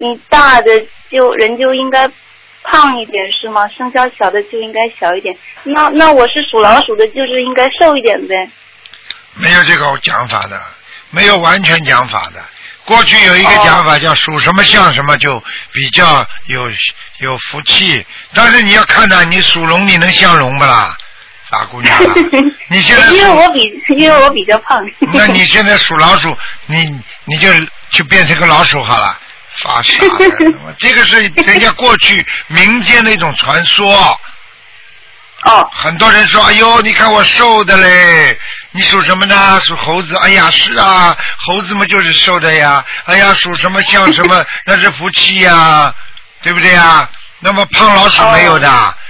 你大的人就应该胖一点是吗？生肖小的就应该小一点。那我是属老鼠的，就是应该瘦一点呗？ 没有这个讲法的，没有完全讲法的。过去有一个讲法叫属什么像什么，就比较有福气。但是你要看呢，你属龙你能像龙不啦？傻姑娘啊，你现在因为我比较胖。 那你现在属老鼠，你就变成个老鼠好了，发傻的。这个是人家过去民间的一种传说。 哦。 很多人说，哎呦，你看我瘦的嘞，你属什么呢？属猴子。哎呀，是啊，猴子嘛就是瘦的呀。哎呀，属什么像什么，那是福气呀，对不对呀？那么胖老鼠没有的，